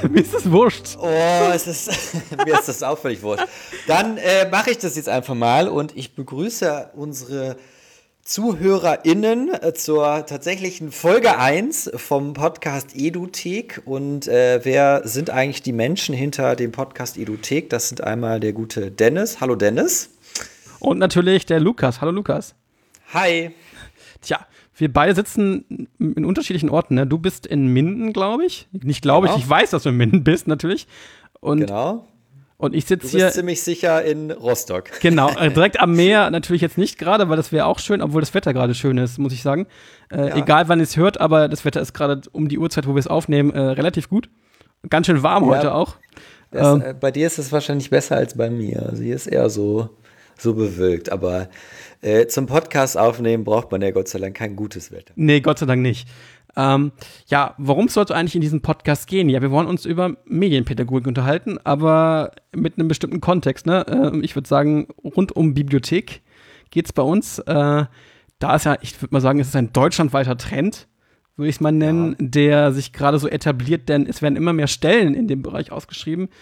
Mir ist das wurscht. Oh, mir ist das auch völlig wurscht. Dann mache ich das jetzt einfach mal und ich begrüße unsere ZuhörerInnen zur tatsächlichen Folge 1 vom Podcast Eduthek. Und wer sind eigentlich die Menschen hinter dem Podcast Eduthek? Das sind einmal der gute Dennis. Hallo Dennis. Und natürlich der Lukas. Hallo Lukas. Hi. Tja, wir beide sitzen in unterschiedlichen Orten. Ne? Du bist in Minden, glaube ich. Nicht glaube ich, ich weiß, dass du in Minden bist, natürlich. Und genau. Und ich sitze hier. Du bist ziemlich sicher in Rostock. Genau, direkt am Meer natürlich jetzt nicht gerade, weil das wäre auch schön, obwohl das Wetter gerade schön ist, muss ich sagen. Ja. Egal, wann ihr es hört, aber das Wetter ist gerade um die Uhrzeit, wo wir es aufnehmen, relativ gut. Ganz schön warm heute auch. Bei dir ist es wahrscheinlich besser als bei mir. Also hier ist eher so bewölkt, aber zum Podcast aufnehmen braucht man ja Gott sei Dank kein gutes Wetter. Nee, Gott sei Dank nicht. Ja, worum soll es eigentlich in diesem Podcast gehen? Ja, wir wollen uns über Medienpädagogik unterhalten, aber mit einem bestimmten Kontext, ne? Ich würde sagen, rund um Bibliothek geht es bei uns. Da ist ja, ich würde mal sagen, es ist ein deutschlandweiter Trend, würde ich es mal nennen, der sich gerade so etabliert, denn es werden immer mehr Stellen in dem Bereich ausgeschrieben.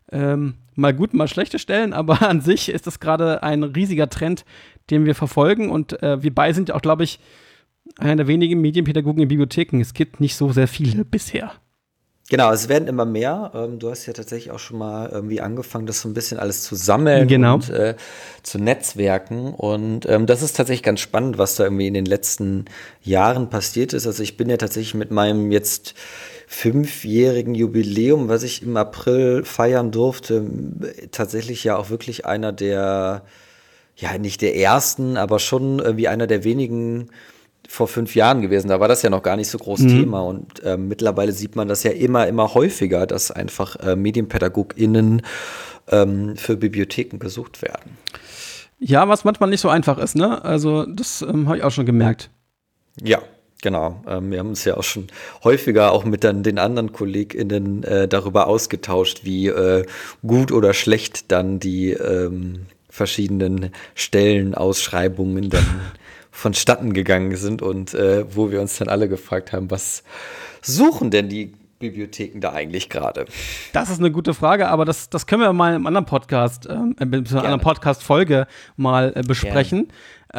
Mal gut, mal schlechte Stellen, aber an sich ist das gerade ein riesiger Trend, den wir verfolgen und wir beide sind ja auch, glaube ich, einer der wenigen Medienpädagogen in Bibliotheken. Es gibt nicht so sehr viele bisher. Genau, es werden immer mehr. Du hast ja tatsächlich auch schon mal irgendwie angefangen, das so ein bisschen alles zu sammeln und zu netzwerken. Und das ist tatsächlich ganz spannend, was da irgendwie in den letzten Jahren passiert ist. Also ich bin ja tatsächlich mit meinem jetzt 5-jährigen Jubiläum, was ich im April feiern durfte, tatsächlich ja auch wirklich einer der, ja nicht der ersten, aber schon irgendwie einer der wenigen vor 5 Jahren gewesen. Da war das ja noch gar nicht so groß Thema. Und mittlerweile sieht man das ja immer häufiger, dass einfach MedienpädagogInnen für Bibliotheken gesucht werden. Ja, was manchmal nicht so einfach ist, ne? Also das habe ich auch schon gemerkt. Ja, genau. Wir haben uns ja auch schon häufiger auch mit den anderen KollegInnen darüber ausgetauscht, wie gut oder schlecht dann die verschiedenen Stellenausschreibungen dann vonstatten gegangen sind und wo wir uns dann alle gefragt haben, was suchen denn die Bibliotheken da eigentlich gerade? Das ist eine gute Frage, aber das können wir mal in einem anderen Podcast, in einer anderen Podcast-Folge mal besprechen.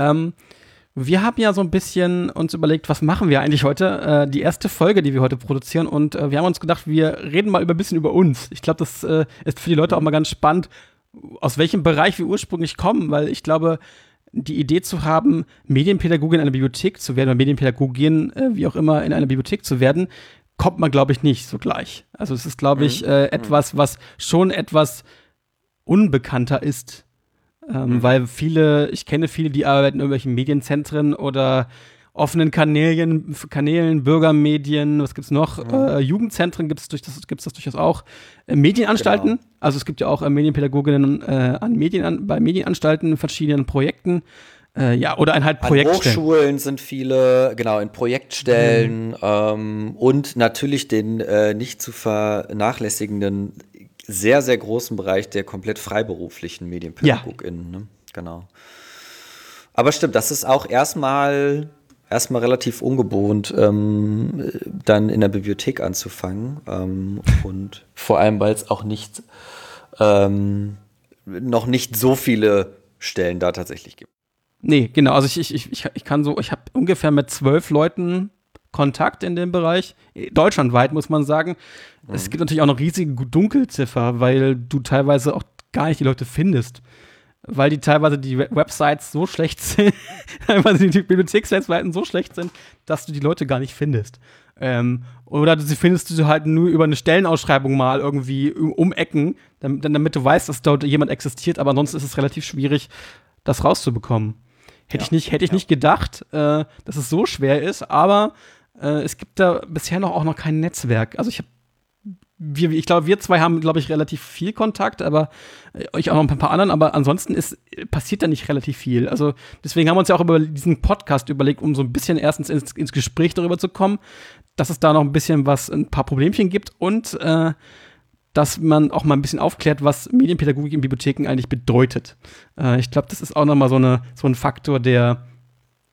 Wir haben ja so ein bisschen uns überlegt, was machen wir eigentlich heute? Die erste Folge, die wir heute produzieren und wir haben uns gedacht, wir reden mal ein bisschen über uns. Ich glaube, das ist für die Leute auch mal ganz spannend, aus welchem Bereich wir ursprünglich kommen, weil ich glaube, die Idee zu haben, Medienpädagogin in einer Bibliothek zu werden oder Medienpädagogin, wie auch immer, in einer Bibliothek zu werden, kommt man, glaube ich, nicht so gleich. Also es ist, glaube ich, etwas, was schon etwas unbekannter ist. Weil ich kenne viele, die arbeiten in irgendwelchen Medienzentren oder offenen Kanälen, Bürgermedien, was gibt's noch? Jugendzentren gibt's das durchaus auch. Medienanstalten, also es gibt ja auch Medienpädagoginnen bei Medienanstalten in verschiedenen Projekten. Oder halt Projektstellen. An Hochschulen sind viele, genau, in Projektstellen und natürlich den nicht zu vernachlässigenden, sehr, sehr großen Bereich der komplett freiberuflichen MedienpädagogInnen. Ne? Genau. Aber stimmt, das ist auch erstmal relativ ungewohnt, dann in der Bibliothek anzufangen. Und vor allem, weil es auch noch nicht so viele Stellen da tatsächlich gibt. Nee, genau. Also ich habe ungefähr mit 12 Leuten Kontakt in dem Bereich. Deutschlandweit, muss man sagen. Es gibt natürlich auch eine riesige Dunkelziffer, weil du teilweise auch gar nicht die Leute findest. Weil die teilweise die Websites so schlecht sind, teilweise die Bibliothekswebseiten so schlecht sind, dass du die Leute gar nicht findest. Oder sie findest du halt nur über eine Stellenausschreibung mal irgendwie um Ecken, damit du weißt, dass dort jemand existiert, aber ansonsten ist es relativ schwierig, das rauszubekommen. Hätte ich nicht gedacht, dass es so schwer ist, aber es gibt da bisher auch noch kein Netzwerk. Also ich glaube, wir zwei haben, glaube ich, relativ viel Kontakt, aber ich auch noch ein paar anderen, aber ansonsten passiert da nicht relativ viel. Also deswegen haben wir uns ja auch über diesen Podcast überlegt, um so ein bisschen erstens ins Gespräch darüber zu kommen, dass es da noch ein paar Problemchen gibt und dass man auch mal ein bisschen aufklärt, was Medienpädagogik in Bibliotheken eigentlich bedeutet. Ich glaube, das ist auch noch mal so ein Faktor, der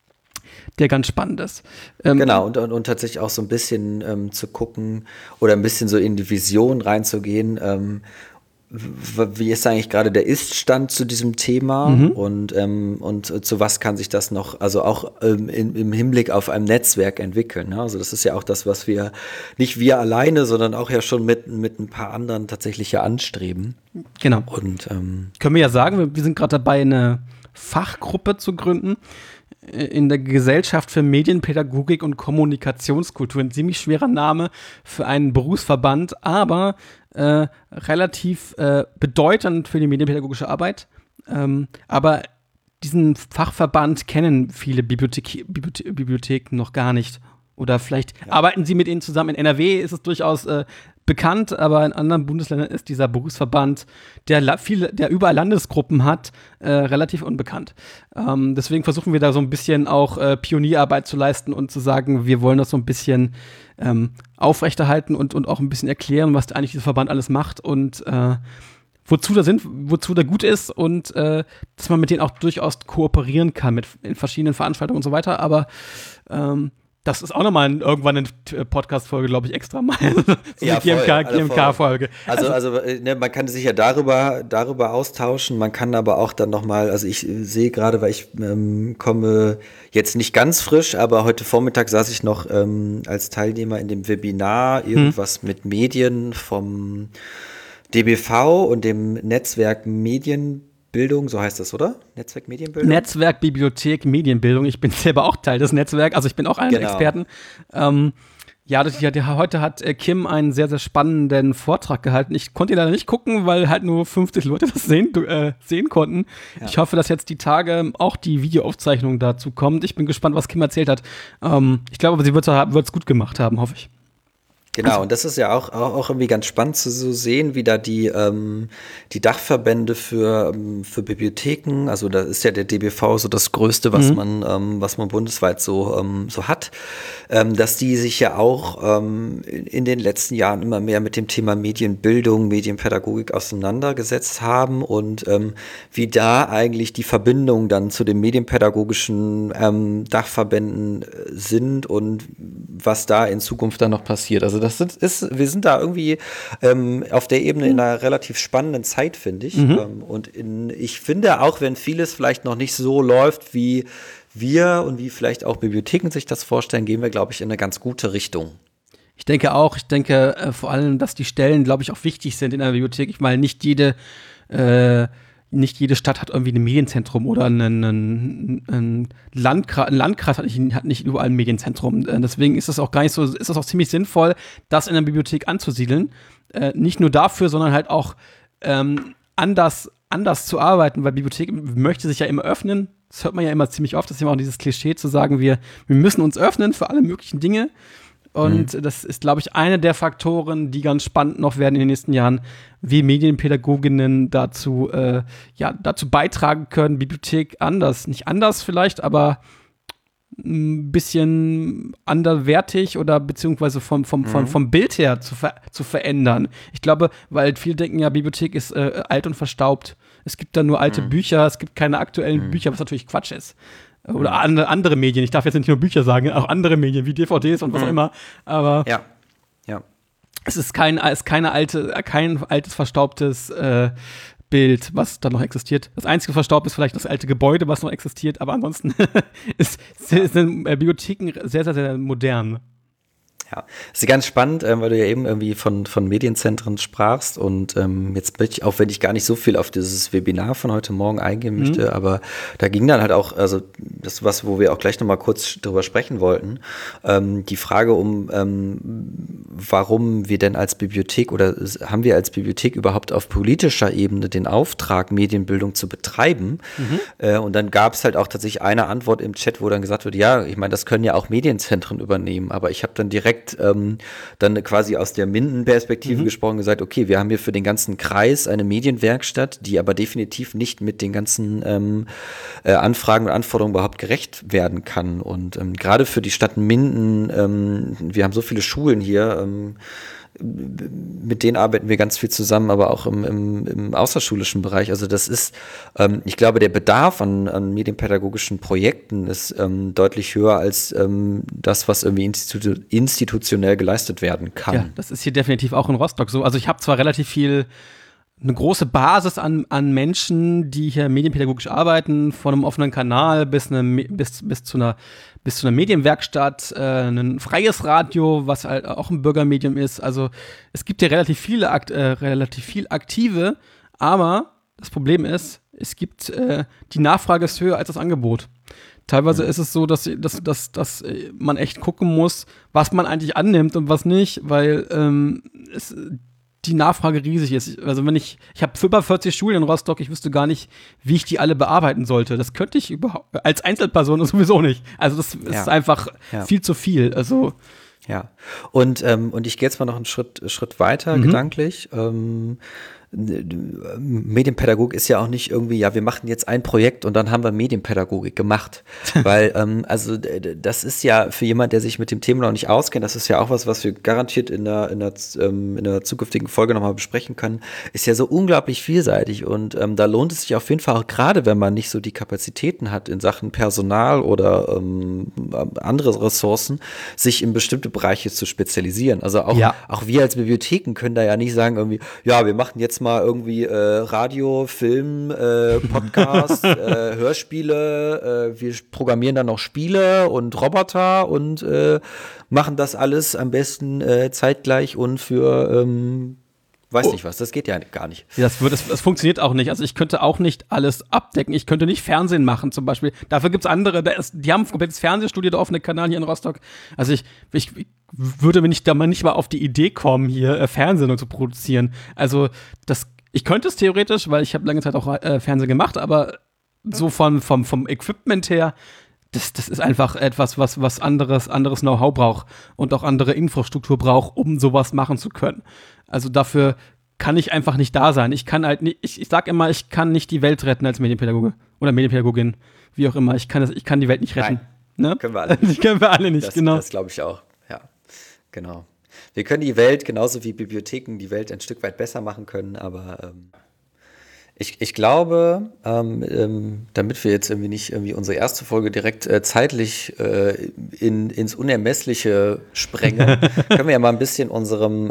der ganz spannend ist. Genau, und tatsächlich auch so ein bisschen zu gucken oder ein bisschen so in die Vision reinzugehen, wie ist eigentlich gerade der Ist-Stand zu diesem Thema und zu was kann sich das noch, also auch im Hinblick auf ein Netzwerk entwickeln. Ne? Also das ist ja auch das, was nicht wir alleine, sondern auch ja schon mit ein paar anderen tatsächlich ja anstreben. Genau. Und können wir ja sagen, wir sind gerade dabei, eine Fachgruppe zu gründen in der Gesellschaft für Medienpädagogik und Kommunikationskultur. Ein ziemlich schwerer Name für einen Berufsverband, aber relativ bedeutend für die medienpädagogische Arbeit. Aber diesen Fachverband kennen viele Bibliotheken noch gar nicht. Oder vielleicht arbeiten sie mit ihnen zusammen. In NRW ist es durchaus bekannt, aber in anderen Bundesländern ist dieser Berufsverband, der überall Landesgruppen hat, relativ unbekannt. Deswegen versuchen wir da so ein bisschen auch Pionierarbeit zu leisten und zu sagen, wir wollen das so ein bisschen aufrechterhalten und auch ein bisschen erklären, was eigentlich dieser Verband alles macht und wozu der gut ist und dass man mit denen auch durchaus kooperieren kann in verschiedenen Veranstaltungen und so weiter. Aber das ist auch nochmal irgendwann eine Podcast-Folge, glaube ich, extra mal. Ja, GMK-Folge. Also man kann sich ja darüber austauschen, man kann aber auch dann nochmal, also ich sehe gerade, weil ich komme jetzt nicht ganz frisch, aber heute Vormittag saß ich noch als Teilnehmer in dem Webinar, irgendwas mit Medien vom DBV und dem Netzwerk Medienbildung, so heißt das, oder? Netzwerk Medienbildung? Netzwerk Bibliothek Medienbildung. Ich bin selber auch Teil des Netzwerks, also ich bin auch einer der Experten. Heute hat Kim einen sehr, sehr spannenden Vortrag gehalten. Ich konnte ihn leider nicht gucken, weil halt nur 50 Leute das sehen konnten. Ja. Ich hoffe, dass jetzt die Tage auch die Videoaufzeichnung dazu kommt. Ich bin gespannt, was Kim erzählt hat. Ich glaube, sie wird es gut gemacht haben, hoffe ich. Genau, und das ist ja auch irgendwie ganz spannend zu sehen, wie da die Dachverbände für Bibliotheken, also da ist ja der DBV so das Größte, was man bundesweit so hat, dass die sich ja auch in den letzten Jahren immer mehr mit dem Thema Medienbildung, Medienpädagogik auseinandergesetzt haben und wie da eigentlich die Verbindungen dann zu den medienpädagogischen Dachverbänden sind und was da in Zukunft dann noch passiert. Also wir sind da irgendwie auf der Ebene in einer relativ spannenden Zeit, finde ich. Und ich finde, auch wenn vieles vielleicht noch nicht so läuft, wie wir und wie vielleicht auch Bibliotheken sich das vorstellen, gehen wir, glaube ich, in eine ganz gute Richtung. Ich denke auch. Ich denke vor allem, dass die Stellen, glaube ich, auch wichtig sind in einer Bibliothek. Ich meine, nicht jede Stadt hat irgendwie ein Medienzentrum oder ein Landkreis hat nicht überall ein Medienzentrum. Deswegen ist das auch ziemlich sinnvoll, das in der Bibliothek anzusiedeln. Nicht nur dafür, sondern halt auch anders zu arbeiten, weil Bibliothek möchte sich ja immer öffnen. Das hört man ja immer ziemlich oft. Das ist immer auch dieses Klischee zu sagen, wir müssen uns öffnen für alle möglichen Dinge. Und das ist, glaube ich, einer der Faktoren, die ganz spannend noch werden in den nächsten Jahren, wie Medienpädagoginnen dazu beitragen können, Bibliothek nicht anders vielleicht, aber ein bisschen anderwertig oder beziehungsweise vom Bild her zu verändern. Ich glaube, weil viele denken ja, Bibliothek ist alt und verstaubt. Es gibt da nur alte Bücher, es gibt keine aktuellen Bücher, was natürlich Quatsch ist. Oder andere Medien. Ich darf jetzt nicht nur Bücher sagen, auch andere Medien wie DVDs und was auch immer. Aber ja. Es ist kein altes, verstaubtes Bild, was da noch existiert. Das einzige verstaubt ist vielleicht das alte Gebäude, was noch existiert. Aber ansonsten sind Bibliotheken sehr, sehr, sehr modern. Ja, das ist ganz spannend, weil du ja eben irgendwie von Medienzentren sprachst und jetzt möchte ich, auch wenn ich gar nicht so viel auf dieses Webinar von heute Morgen eingehen möchte, aber da ging dann halt auch, also das wo wir auch gleich nochmal kurz drüber sprechen wollten, die Frage warum wir denn als Bibliothek oder haben wir als Bibliothek überhaupt auf politischer Ebene den Auftrag, Medienbildung zu betreiben? Und dann gab es halt auch tatsächlich eine Antwort im Chat, wo dann gesagt wird, ja, ich meine, das können ja auch Medienzentren übernehmen, aber ich habe dann direkt dann quasi aus der Minden-Perspektive gesprochen, gesagt, okay, wir haben hier für den ganzen Kreis eine Medienwerkstatt, die aber definitiv nicht mit den ganzen Anfragen und Anforderungen überhaupt gerecht werden kann. Und gerade für die Stadt Minden, wir haben so viele Schulen hier, mit denen arbeiten wir ganz viel zusammen, aber auch im außerschulischen Bereich. Also das ist, ich glaube, der Bedarf an medienpädagogischen Projekten ist deutlich höher als das, was irgendwie institutionell geleistet werden kann. Ja, das ist hier definitiv auch in Rostock so. Also ich habe zwar eine große Basis an Menschen, die hier medienpädagogisch arbeiten, von einem offenen Kanal bis zu einer Medienwerkstatt, ein freies Radio, was halt auch ein Bürgermedium ist. Also es gibt hier relativ viel Aktive, aber das Problem ist, die Nachfrage ist höher als das Angebot. Teilweise ist es so, dass man echt gucken muss, was man eigentlich annimmt und was nicht, weil die Nachfrage riesig ist. Also ich habe über 40 Schulen in Rostock, ich wüsste gar nicht, wie ich die alle bearbeiten sollte. Das könnte ich überhaupt als Einzelperson sowieso nicht. Also das ist einfach viel zu viel. Also ja. Und ich gehe jetzt mal noch einen Schritt weiter gedanklich. Medienpädagogik ist ja auch nicht irgendwie, ja, wir machen jetzt ein Projekt und dann haben wir Medienpädagogik gemacht. Weil, also das ist ja für jemand, der sich mit dem Thema noch nicht auskennt, das ist ja auch was wir garantiert in der zukünftigen Folge nochmal besprechen können, ist ja so unglaublich vielseitig und da lohnt es sich auf jeden Fall auch gerade, wenn man nicht so die Kapazitäten hat in Sachen Personal oder andere Ressourcen, sich in bestimmte Bereiche zu spezialisieren. Also auch wir als Bibliotheken können da ja nicht sagen irgendwie, ja, wir machen jetzt mal irgendwie Radio, Film, Podcast, Hörspiele, wir programmieren dann noch Spiele und Roboter und machen das alles am besten zeitgleich und für weiß nicht was, das geht ja gar nicht. Das funktioniert auch nicht. Also ich könnte auch nicht alles abdecken. Ich könnte nicht Fernsehen machen zum Beispiel. Dafür gibt es andere, die haben ein komplettes Fernsehstudio, der offene Kanal hier in Rostock. Also ich würde mir nicht mal auf die Idee kommen, hier Fernsehen zu produzieren. Also ich könnte es theoretisch, weil ich habe lange Zeit auch Fernsehen gemacht, aber so vom Equipment her, das ist einfach etwas, was anderes Know-how braucht und auch andere Infrastruktur braucht, um sowas machen zu können. Also dafür kann ich einfach nicht da sein. Ich kann halt nicht, ich sag immer, ich kann nicht die Welt retten als Medienpädagoge oder Medienpädagogin, wie auch immer. Ich kann die Welt nicht retten. Nein, ne? Können wir alle nicht. Können wir alle nicht, genau. Das glaube ich auch, ja, genau. Wir können die Welt, genauso wie Bibliotheken, die Welt ein Stück weit besser machen können, aber ich glaube, damit wir jetzt irgendwie nicht irgendwie unsere erste Folge direkt zeitlich ins Unermessliche sprengen, können wir ja mal ein bisschen unserem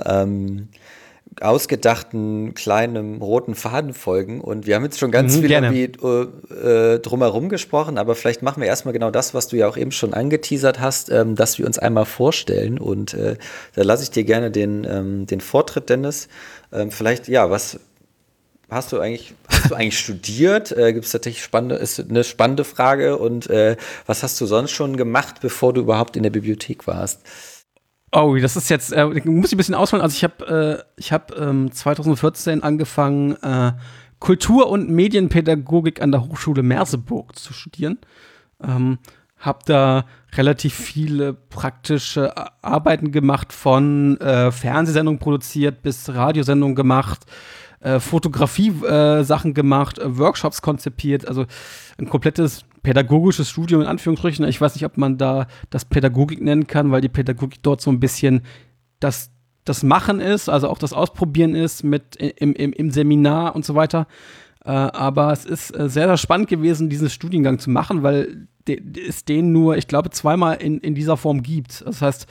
ausgedachten kleinen roten Faden folgen. Und wir haben jetzt schon ganz viel irgendwie drumherum gesprochen, aber vielleicht machen wir erstmal genau das, was du ja auch eben schon angeteasert hast, dass wir uns einmal vorstellen. Und da lasse ich dir gerne den Vortritt, Dennis. Vielleicht, ja, was hast du eigentlich studiert? Gibt es tatsächlich ist eine spannende Frage. Und was hast du sonst schon gemacht, bevor du überhaupt in der Bibliothek warst? Oh, das ist jetzt, muss ich ein bisschen ausholen. Also ich habe 2014 angefangen, Kultur- und Medienpädagogik an der Hochschule Merseburg zu studieren. Habe da relativ viele praktische Arbeiten gemacht, von Fernsehsendungen produziert bis Radiosendungen gemacht, Fotografie-Sachen gemacht, Workshops konzipiert, also ein komplettes pädagogisches Studium in Anführungsstrichen. Ich weiß nicht, ob man da das Pädagogik nennen kann, weil die Pädagogik dort so ein bisschen das Machen ist, also auch das Ausprobieren ist im Seminar und so weiter. Aber es ist sehr, sehr spannend gewesen, diesen Studiengang zu machen, weil es den nur, ich glaube, zweimal in dieser Form gibt. Das heißt,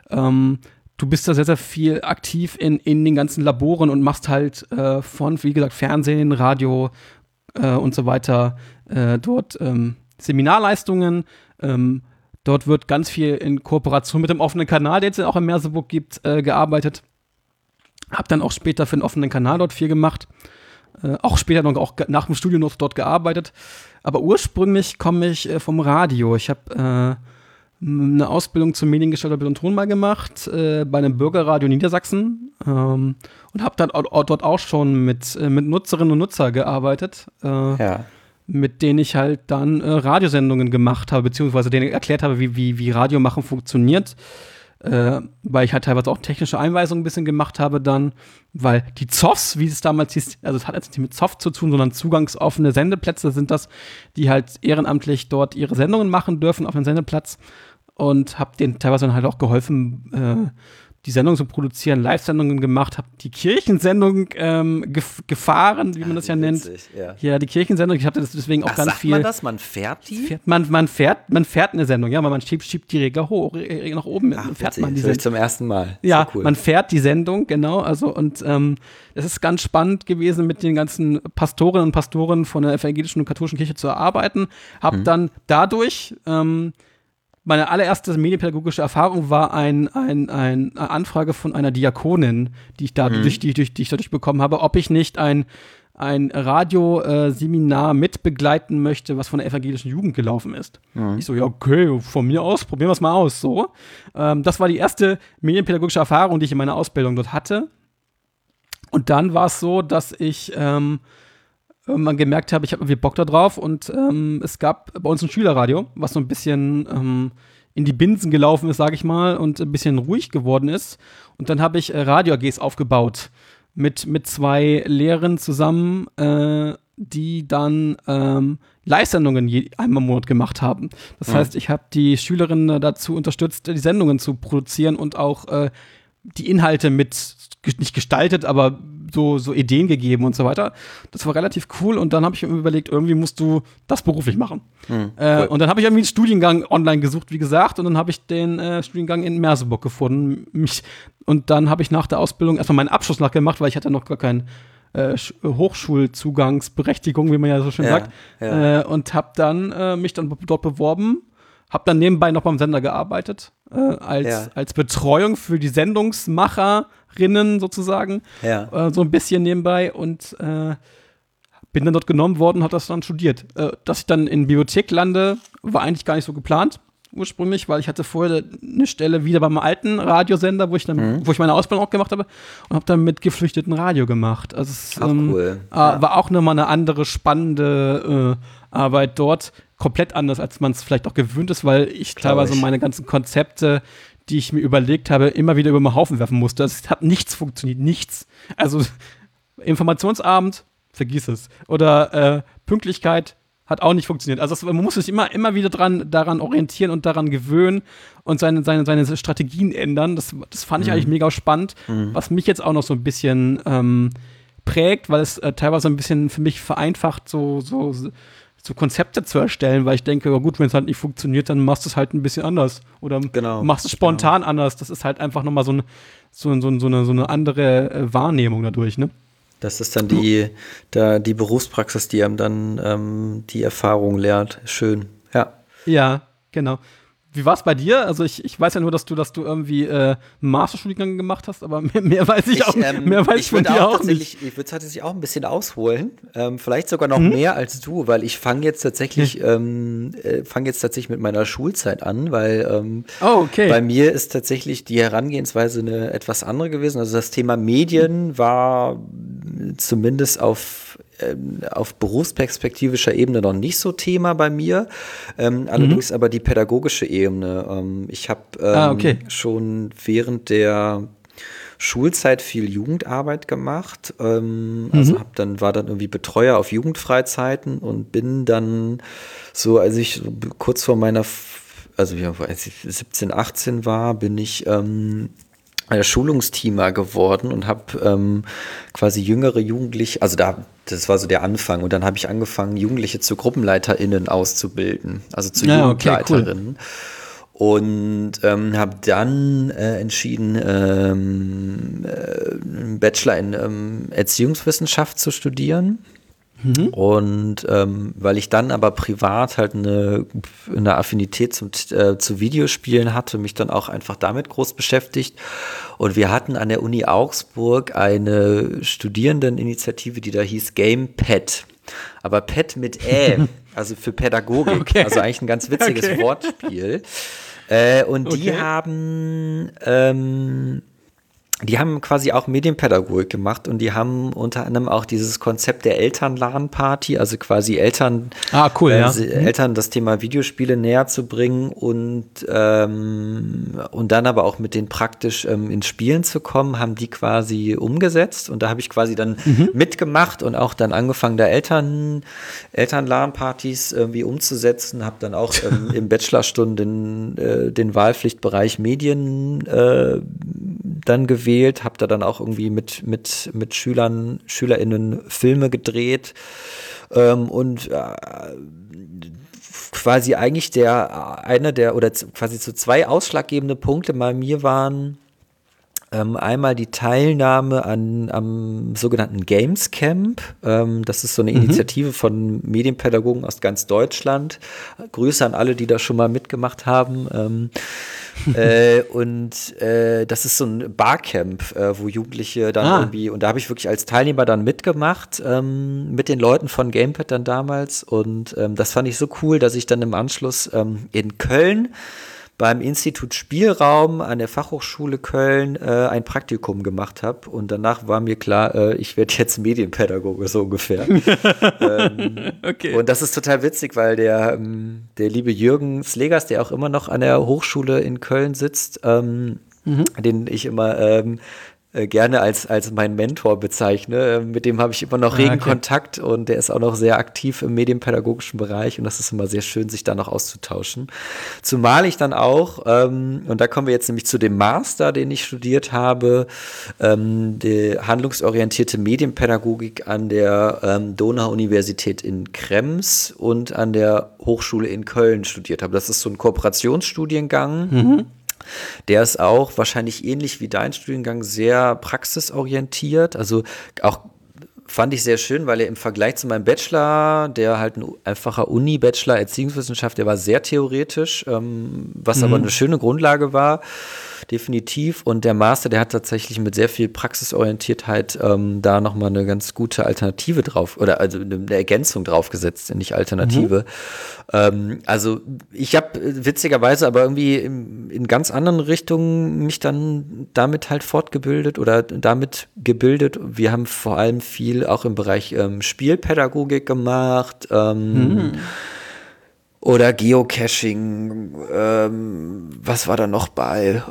du bist da sehr, sehr viel aktiv in den ganzen Laboren und machst halt von, wie gesagt, Fernsehen, Radio und so weiter dort Seminarleistungen. Dort wird ganz viel in Kooperation mit dem offenen Kanal, den es ja auch in Merseburg gibt, gearbeitet. Hab dann auch später für den offenen Kanal dort viel gemacht. Auch später noch, auch nach dem Studium noch dort gearbeitet. Aber ursprünglich komme ich vom Radio. Ich habe eine Ausbildung zum Mediengestalter Bild und Ton mal gemacht bei einem Bürgerradio Niedersachsen und habe dann dort auch schon mit Nutzerinnen und Nutzern gearbeitet. Mit denen ich halt dann Radiosendungen gemacht habe, beziehungsweise denen erklärt habe, wie Radio machen funktioniert. Weil ich halt teilweise auch technische Einweisungen ein bisschen gemacht habe dann, weil die ZOFs, wie es damals hieß, also es hat jetzt nicht mit ZOF zu tun, sondern zugangsoffene Sendeplätze sind das, die halt ehrenamtlich dort ihre Sendungen machen dürfen auf einem Sendeplatz, und habe denen teilweise dann halt auch geholfen, die Sendung zu produzieren, Live-Sendungen gemacht, habe die Kirchensendung gefahren, wie man das ja nennt. Ja, die Kirchensendung, ich habe das deswegen auch ganz viel. Sagt man das? Man fährt die? Man fährt eine Sendung, ja, aber man schiebt die Regler hoch, nach oben, fährt man die Sendung. Zum ersten Mal. Ja, cool. Man fährt die Sendung, genau, also und es ist ganz spannend gewesen, mit den ganzen Pastorinnen und Pastoren von der evangelischen und katholischen Kirche zu arbeiten. Hab dann dadurch meine allererste medienpädagogische Erfahrung war eine Anfrage von einer Diakonin, die ich dadurch bekommen habe, ob ich nicht ein Radioseminar mitbegleiten möchte, was von der evangelischen Jugend gelaufen ist. Ich so, ja, okay, von mir aus, probieren wir es mal aus. So. Das war die erste medienpädagogische Erfahrung, die ich in meiner Ausbildung dort hatte. Und dann war es so, dass ich irgendwann gemerkt habe, ich habe irgendwie Bock da drauf und es gab bei uns ein Schülerradio, was so ein bisschen in die Binsen gelaufen ist, sage ich mal, und ein bisschen ruhig geworden ist. Und dann habe ich Radio-AGs aufgebaut mit 2 Lehrern zusammen, die dann Live-Sendungen einmal im Monat gemacht haben. Das heißt, ich habe die Schülerinnen dazu unterstützt, die Sendungen zu produzieren und auch die Inhalte nicht gestaltet, aber so Ideen gegeben und so weiter. Das war relativ cool und dann habe ich mir überlegt, irgendwie musst du das beruflich machen. Cool. Und dann habe ich irgendwie einen Studiengang online gesucht, wie gesagt, und dann habe ich den Studiengang in Merseburg gefunden. Und dann habe ich nach der Ausbildung erstmal meinen Abschluss nachgemacht, weil ich hatte noch gar keinen Hochschulzugangsberechtigung, wie man ja so schön sagt. Ja. Und habe dann mich dann dort beworben, habe dann nebenbei noch beim Sender gearbeitet, als Betreuung für die Sendungsmacherinnen sozusagen, so ein bisschen nebenbei und bin dann dort genommen worden und habe das dann studiert. Dass ich dann in Bibliothek lande, war eigentlich gar nicht so geplant ursprünglich, weil ich hatte vorher eine Stelle wieder beim alten Radiosender, wo ich meine Ausbildung auch gemacht habe und habe dann mit geflüchteten Radio gemacht. Also es cool. War auch nochmal eine andere spannende Arbeit dort, komplett anders, als man es vielleicht auch gewöhnt ist, weil ich teilweise meine ganzen Konzepte, die ich mir überlegt habe, immer wieder über den Haufen werfen musste. Es hat nichts funktioniert, nichts. Also Informationsabend, vergiss es. Oder Pünktlichkeit hat auch nicht funktioniert. Also man muss sich immer wieder daran orientieren und daran gewöhnen und seine Strategien ändern. Das fand ich eigentlich mega spannend, was mich jetzt auch noch so ein bisschen prägt, weil es teilweise ein bisschen für mich vereinfacht, so Konzepte zu erstellen, weil ich denke, ja gut, wenn es halt nicht funktioniert, dann machst du es halt ein bisschen anders oder machst es spontan anders. Das ist halt einfach nochmal so eine andere Wahrnehmung dadurch, ne? Das ist dann die Berufspraxis, die einem dann die Erfahrung lehrt. Schön, ja. Ja, genau. Wie war es bei dir? Also ich weiß ja nur, dass du irgendwie einen Masterstudiengang gemacht hast, aber mehr weiß ich auch von dir auch nicht. Ich würde tatsächlich auch ein bisschen ausholen, vielleicht sogar noch mehr als du, weil ich fange jetzt tatsächlich mit meiner Schulzeit an, weil bei mir ist tatsächlich die Herangehensweise eine etwas andere gewesen. Also das Thema Medien war zumindest auf berufsperspektivischer Ebene noch nicht so Thema bei mir, allerdings aber die pädagogische Ebene. Ich habe schon während der Schulzeit viel Jugendarbeit gemacht, also war dann irgendwie Betreuer auf Jugendfreizeiten und bin dann so, als ich kurz vor meiner, als ich 17, 18 war, bin ich Schulungsteamer geworden und habe quasi jüngere Jugendliche, also das war so der Anfang und dann habe ich angefangen, Jugendliche zu GruppenleiterInnen auszubilden, also zu Jugendleiterinnen. Cool. Und habe dann entschieden, einen Bachelor in Erziehungswissenschaft zu studieren. Und weil ich dann aber privat halt eine Affinität zu Videospielen hatte, mich dann auch einfach damit groß beschäftigt. Und wir hatten an der Uni Augsburg eine Studierendeninitiative, die da hieß GamePad. Aber Pad mit also für Pädagogik. Also eigentlich ein ganz witziges Wortspiel. Und die haben quasi auch Medienpädagogik gemacht und die haben unter anderem auch dieses Konzept der Eltern-LAN-Party, also quasi Eltern das Thema Videospiele näher zu bringen und dann aber auch mit denen praktisch ins Spielen zu kommen, haben die quasi umgesetzt und da habe ich quasi dann mitgemacht und auch dann angefangen, da Eltern-LAN-Partys irgendwie umzusetzen, habe dann auch im Bachelorstunden den Wahlpflichtbereich Medien dann gewählt, habe da dann auch irgendwie mit SchülerInnen Filme gedreht und quasi eigentlich quasi so zwei ausschlaggebende Punkte bei mir waren einmal die Teilnahme am sogenannten Games Camp. Das ist so eine Initiative von Medienpädagogen aus ganz Deutschland. Grüße an alle, die da schon mal mitgemacht haben. Das ist so ein Barcamp, wo Jugendliche dann irgendwie, und da habe ich wirklich als Teilnehmer dann mitgemacht, mit den Leuten von Gamepad dann damals. Und das fand ich so cool, dass ich dann im Anschluss in Köln beim Institut Spielraum an der Fachhochschule Köln ein Praktikum gemacht habe. Und danach war mir klar, ich werde jetzt Medienpädagoge, so ungefähr. Okay. Und das ist total witzig, weil der liebe Jürgen Slegers, der auch immer noch an der Hochschule in Köln sitzt, den ich immer gerne als meinen Mentor bezeichne. Mit dem habe ich immer noch regen Kontakt und der ist auch noch sehr aktiv im medienpädagogischen Bereich und das ist immer sehr schön, sich da noch auszutauschen. Zumal ich dann auch, und da kommen wir jetzt nämlich zu dem Master, den ich studiert habe, die handlungsorientierte Medienpädagogik an der Donau-Universität in Krems und an der Hochschule in Köln studiert habe. Das ist so ein Kooperationsstudiengang. Der ist auch wahrscheinlich ähnlich wie dein Studiengang sehr praxisorientiert. Also auch fand ich sehr schön, weil er im Vergleich zu meinem Bachelor, der halt ein einfacher Uni-Bachelor Erziehungswissenschaft, der war sehr theoretisch, was aber eine schöne Grundlage war, definitiv. Und der Master, der hat tatsächlich mit sehr viel Praxisorientiertheit da nochmal eine ganz gute Alternative drauf, oder also eine Ergänzung draufgesetzt, nicht Alternative. Also ich habe witzigerweise aber irgendwie in ganz anderen Richtungen mich dann damit halt fortgebildet oder damit gebildet. Wir haben vor allem viel auch im Bereich Spielpädagogik gemacht, oder Geocaching, was war da noch bei?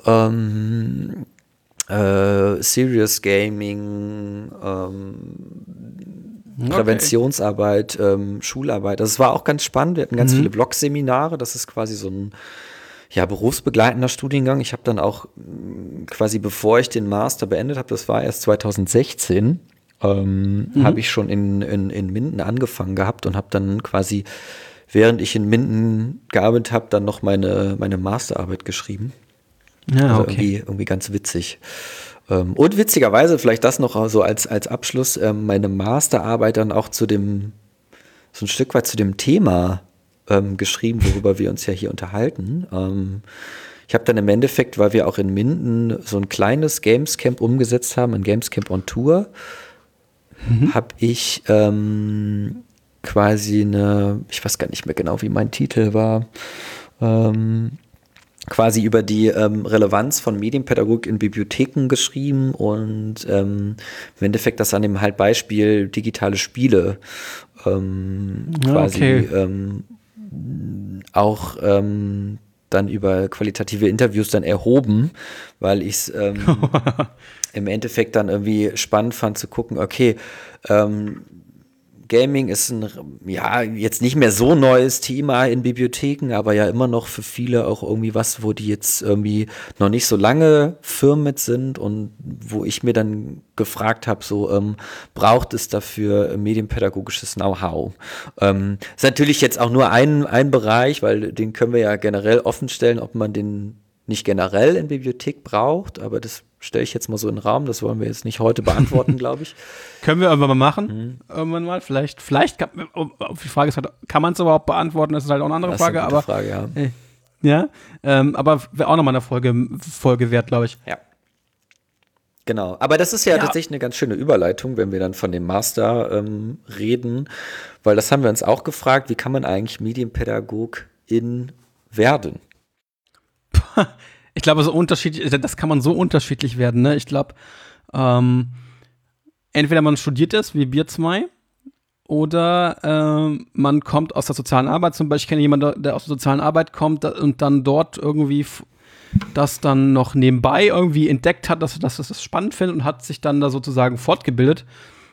Serious Gaming, Präventionsarbeit, Schularbeit. Das war auch ganz spannend. Wir hatten ganz viele Blogseminare. Das ist quasi so ein berufsbegleitender Studiengang. Ich habe dann auch quasi, bevor ich den Master beendet habe, das war erst 2016, habe ich schon in Minden angefangen gehabt und habe dann quasi, während ich in Minden gearbeitet habe, dann noch meine Masterarbeit geschrieben. Ja, also irgendwie ganz witzig. Und witzigerweise, vielleicht das noch so als Abschluss, meine Masterarbeit dann auch so ein Stück weit zu dem Thema geschrieben, worüber wir uns ja hier unterhalten. Ich habe dann im Endeffekt, weil wir auch in Minden so ein kleines Gamescamp umgesetzt haben, ein Gamescamp on Tour, habe ich quasi ich weiß gar nicht mehr genau, wie mein Titel war, quasi über die Relevanz von Medienpädagogik in Bibliotheken geschrieben und im Endeffekt das an dem halt Beispiel digitale Spiele quasi auch dann über qualitative Interviews dann erhoben, weil ich es im Endeffekt dann irgendwie spannend fand zu gucken, okay, Gaming ist jetzt nicht mehr so neues Thema in Bibliotheken, aber ja immer noch für viele auch irgendwie was, wo die jetzt irgendwie noch nicht so lange firm mit sind und wo ich mir dann gefragt habe, braucht es dafür medienpädagogisches Know-how? Ist natürlich jetzt auch nur ein Bereich, weil den können wir ja generell offenstellen, ob man den nicht generell in Bibliothek braucht, aber das stelle ich jetzt mal so in den Raum, das wollen wir jetzt nicht heute beantworten, glaube ich. Können wir irgendwann mal machen, irgendwann mal, vielleicht die Frage ist halt, kann man es überhaupt beantworten, das ist halt auch eine andere Frage, das ist eine gute Frage, ja. Aber wäre auch nochmal eine Folge wert, glaube ich. Ja. Genau, aber das ist ja tatsächlich eine ganz schöne Überleitung, wenn wir dann von dem Master reden, weil das haben wir uns auch gefragt, wie kann man eigentlich Medienpädagogin werden? Ich glaube, das kann man so unterschiedlich werden, ne? Ich glaube, entweder man studiert es, wie wir zwei, oder man kommt aus der sozialen Arbeit. Zum Beispiel, ich kenne jemanden, der aus der sozialen Arbeit kommt und dann dort irgendwie das dann noch nebenbei irgendwie entdeckt hat, dass das spannend findet und hat sich dann da sozusagen fortgebildet.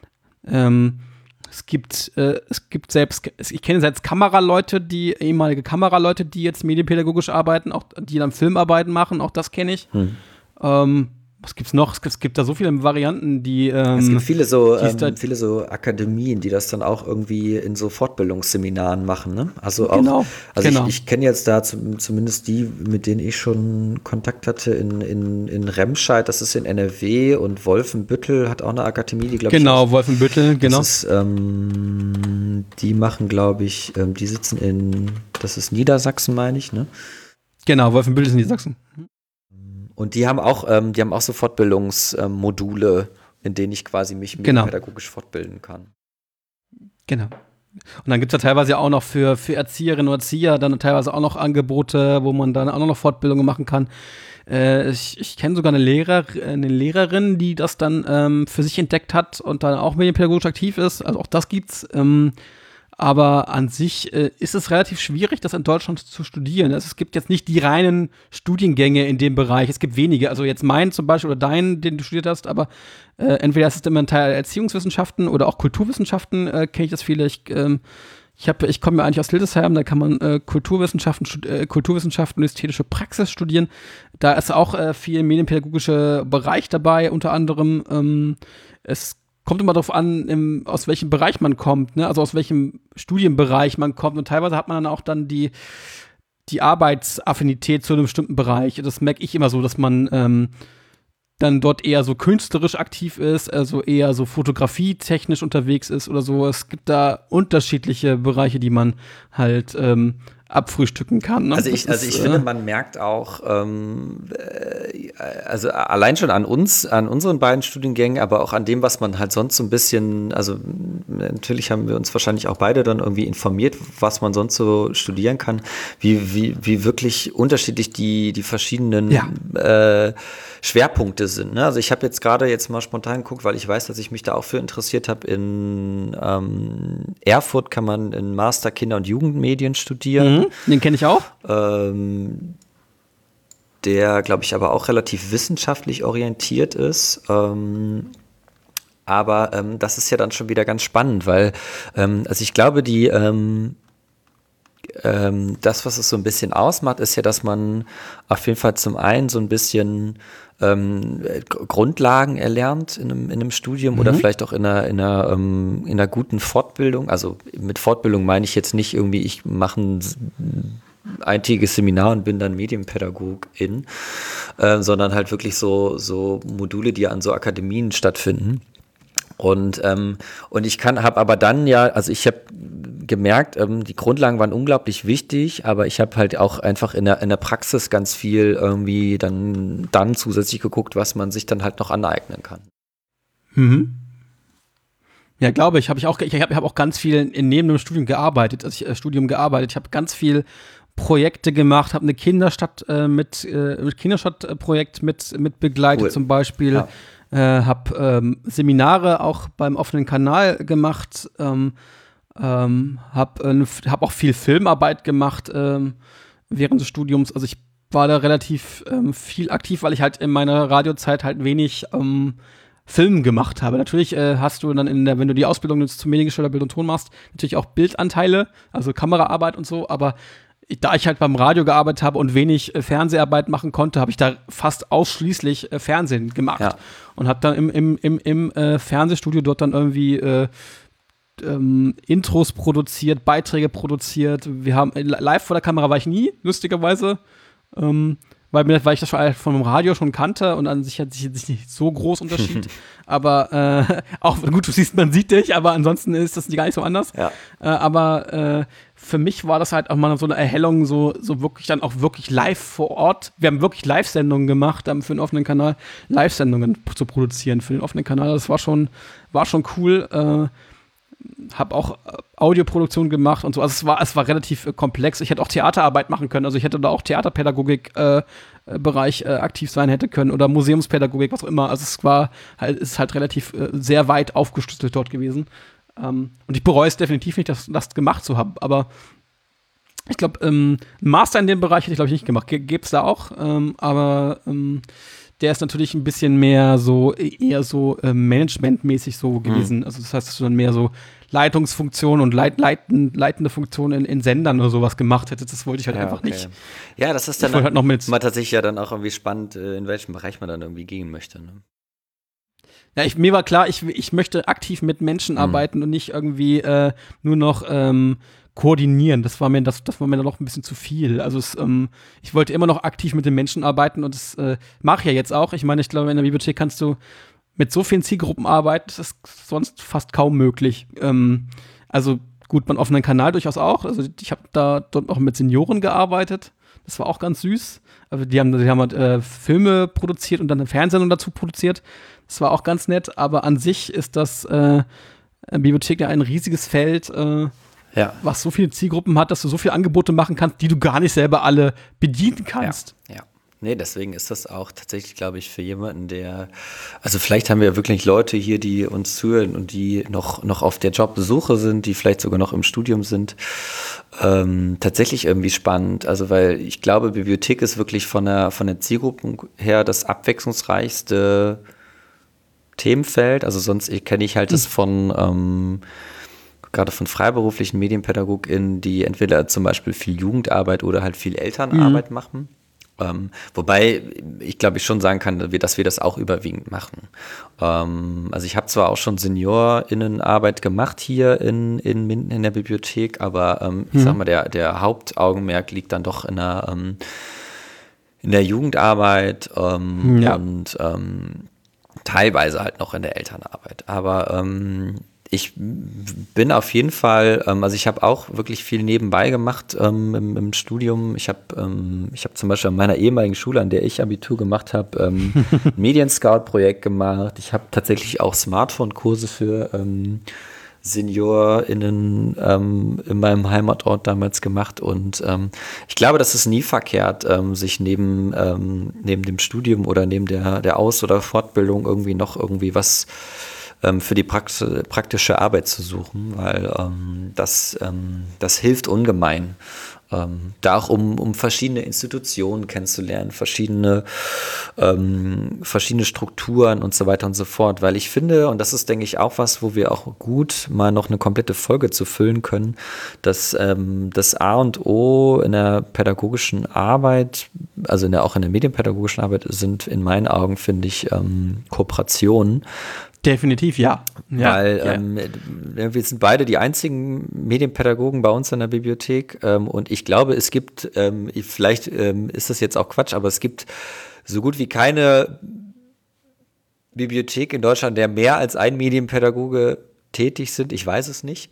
Es gibt selbst, ich kenne selbst ehemalige Kameraleute, die jetzt medienpädagogisch arbeiten, auch die dann Filmarbeiten machen, auch das kenne ich. Was gibt's noch? Es gibt da so viele Varianten, die es gibt viele so Akademien, die das dann auch irgendwie in so Fortbildungsseminaren machen, ne? Also auch, ich kenne jetzt da zumindest die, mit denen ich schon Kontakt hatte in Remscheid, das ist in NRW, und Wolfenbüttel hat auch eine Akademie, die glaube ich. Genau, Wolfenbüttel, genau. Das ist, die machen, glaube ich, die sitzen das ist Niedersachsen, meine ich, ne? Genau, Wolfenbüttel ist in Niedersachsen. Und die haben auch so Fortbildungsmodule, in denen ich quasi mich pädagogisch fortbilden kann. Genau. Und dann gibt es ja teilweise auch noch für Erzieherinnen und Erzieher dann teilweise auch noch Angebote, wo man dann auch noch Fortbildungen machen kann. Ich kenne sogar eine Lehrerin, die das dann für sich entdeckt hat und dann auch medienpädagogisch aktiv ist. Also auch das gibt's. Aber an sich ist es relativ schwierig, das in Deutschland zu studieren. Also es gibt jetzt nicht die reinen Studiengänge in dem Bereich. Es gibt wenige. Also jetzt meinen zum Beispiel oder deinen, den du studiert hast, aber entweder ist es immer ein Teil Erziehungswissenschaften oder auch Kulturwissenschaften, kenne ich das viele. Ich komme ja eigentlich aus Hildesheim, da kann man Kulturwissenschaften und ästhetische Praxis studieren. Da ist auch viel medienpädagogischer Bereich dabei, unter anderem. Es kommt immer darauf an, aus welchem Bereich man kommt, ne? Also aus welchem Studienbereich man kommt. Und teilweise hat man dann auch dann die Arbeitsaffinität zu einem bestimmten Bereich. Das merke ich immer so, dass man dann dort eher so künstlerisch aktiv ist, also eher so fotografietechnisch unterwegs ist oder so. Es gibt da unterschiedliche Bereiche, die man halt abfrühstücken kann. Ne? Also ich finde, man merkt auch, also allein schon an unseren beiden Studiengängen, aber auch an dem, was man halt sonst so ein bisschen, also natürlich haben wir uns wahrscheinlich auch beide dann irgendwie informiert, was man sonst so studieren kann, wie wirklich unterschiedlich die verschiedenen Schwerpunkte sind. Ne? Also ich habe jetzt gerade mal spontan geguckt, weil ich weiß, dass ich mich da auch für interessiert habe. In Erfurt kann man in Master Kinder- und Jugendmedien studieren. Den kenne ich auch. Der, glaube ich, aber auch relativ wissenschaftlich orientiert ist. Aber das ist ja dann schon wieder ganz spannend, weil also ich glaube, das, was es so ein bisschen ausmacht, ist ja, dass man auf jeden Fall zum einen so ein bisschen Grundlagen erlernt in einem Studium oder vielleicht auch in einer guten Fortbildung. Also mit Fortbildung meine ich jetzt nicht irgendwie, ich mache ein eintägiges Seminar und bin dann Medienpädagogin, sondern halt wirklich so Module, die an so Akademien stattfinden. Und ich habe aber dann also ich habe gemerkt, die Grundlagen waren unglaublich wichtig, aber ich habe halt auch einfach in der Praxis ganz viel irgendwie dann zusätzlich geguckt, was man sich dann halt noch aneignen kann. Ja, glaube ich. Ich habe auch ganz viel neben dem Studium gearbeitet. Ich habe ganz viel Projekte gemacht, habe eine Kinderstadtprojekt mit begleitet, cool. Zum Beispiel. Ja. Habe Seminare auch beim offenen Kanal gemacht, habe auch viel Filmarbeit gemacht während des Studiums. Also ich war da relativ viel aktiv, weil ich halt in meiner Radiozeit halt wenig Film gemacht habe. Natürlich hast du dann wenn du die Ausbildung zum Mediengestalter Bild und Ton machst, natürlich auch Bildanteile, also Kameraarbeit und so, aber da ich halt beim Radio gearbeitet habe und wenig Fernseharbeit machen konnte, habe ich da fast ausschließlich Fernsehen gemacht. Ja. Und habe dann im Fernsehstudio dort dann irgendwie Intros produziert, Beiträge produziert. Wir haben live vor der Kamera war ich nie, lustigerweise, weil ich das von dem Radio schon kannte und an sich hat sich jetzt nicht so groß Unterschied. Aber auch gut, man sieht dich, aber ansonsten ist das gar nicht so anders. Ja. Aber für mich war das halt auch mal so eine Erhellung, so wirklich dann auch wirklich live vor Ort. Wir haben wirklich Live-Sendungen gemacht, für den offenen Kanal Live-Sendungen zu produzieren für den offenen Kanal. Das war schon cool. Habe auch Audioproduktion gemacht und so. Also es war relativ komplex. Ich hätte auch Theaterarbeit machen können. Also ich hätte da auch Theaterpädagogik-Bereich aktiv sein hätte können oder Museumspädagogik, was auch immer. Also ist halt relativ sehr weit aufgeschlüsselt dort gewesen. Und ich bereue es definitiv nicht, das gemacht zu haben. Aber ich glaube, einen Master in dem Bereich hätte ich, glaube ich, nicht gemacht. Gäbe es da auch. Aber der ist natürlich ein bisschen mehr so, eher so managementmäßig so gewesen. Also das heißt, dass du dann mehr so Leitungsfunktionen und leitende Funktionen in Sendern oder sowas gemacht hättest. Das wollte ich halt einfach nicht. Ja, das ist dann halt noch mit mal tatsächlich ja dann auch irgendwie spannend, in welchem Bereich man dann irgendwie gehen möchte. Ne? Ja, mir war klar, ich möchte aktiv mit Menschen arbeiten und nicht irgendwie nur noch koordinieren. Das war mir dann noch ein bisschen zu viel. Also ich wollte immer noch aktiv mit den Menschen arbeiten und das mache ich ja jetzt auch. Ich meine, ich glaube, in der Bibliothek kannst du mit so vielen Zielgruppen arbeiten, das ist sonst fast kaum möglich. Also gut, beim offenen Kanal durchaus auch. Also ich habe dort auch mit Senioren gearbeitet. Das war auch ganz süß. Also die haben halt Filme produziert und dann eine Fernsehsendung dazu produziert. Das war auch ganz nett. Aber an sich ist das Bibliothek ja ein riesiges Feld, was so viele Zielgruppen hat, dass du so viele Angebote machen kannst, die du gar nicht selber alle bedienen kannst. Ja. Nee, deswegen ist das auch tatsächlich, glaube ich, für jemanden, also vielleicht haben wir wirklich Leute hier, die uns zuhören und die noch auf der Jobsuche sind, die vielleicht sogar noch im Studium sind, tatsächlich irgendwie spannend. Also, weil ich glaube, Bibliothek ist wirklich von der Zielgruppe her das abwechslungsreichste Themenfeld. Also sonst kenne ich halt das von gerade von freiberuflichen MedienpädagogInnen, die entweder zum Beispiel viel Jugendarbeit oder halt viel Elternarbeit machen. Wobei ich glaube, ich schon sagen kann, dass wir das auch überwiegend machen. Also ich habe zwar auch schon SeniorInnenarbeit gemacht hier in Minden in der Bibliothek, aber ich sag mal, der Hauptaugenmerk liegt dann doch in der Jugendarbeit und teilweise halt noch in der Elternarbeit. Aber ich bin auf jeden Fall, also ich habe auch wirklich viel nebenbei gemacht im Studium. Ich habe zum Beispiel an meiner ehemaligen Schule, an der ich Abitur gemacht habe, ein Medienscout-Projekt gemacht. Ich habe tatsächlich auch Smartphone-Kurse für SeniorInnen in meinem Heimatort damals gemacht. Und ich glaube, das ist nie verkehrt, sich neben dem Studium oder neben der Aus- oder Fortbildung irgendwie was für die praktische Arbeit zu suchen, weil das hilft ungemein. Da auch um verschiedene Institutionen kennenzulernen, verschiedene Strukturen und so weiter und so fort. Weil ich finde, und das ist, denke ich, auch was, wo wir auch gut mal noch eine komplette Folge zu füllen können, dass das A und O in der pädagogischen Arbeit, also auch in der medienpädagogischen Arbeit, sind in meinen Augen, finde ich, Kooperationen. Definitiv, ja. Weil wir sind beide die einzigen Medienpädagogen bei uns in der Bibliothek und ich glaube, es gibt, vielleicht ist das jetzt auch Quatsch, aber es gibt so gut wie keine Bibliothek in Deutschland, der mehr als ein Medienpädagoge tätig sind. Ich weiß es nicht.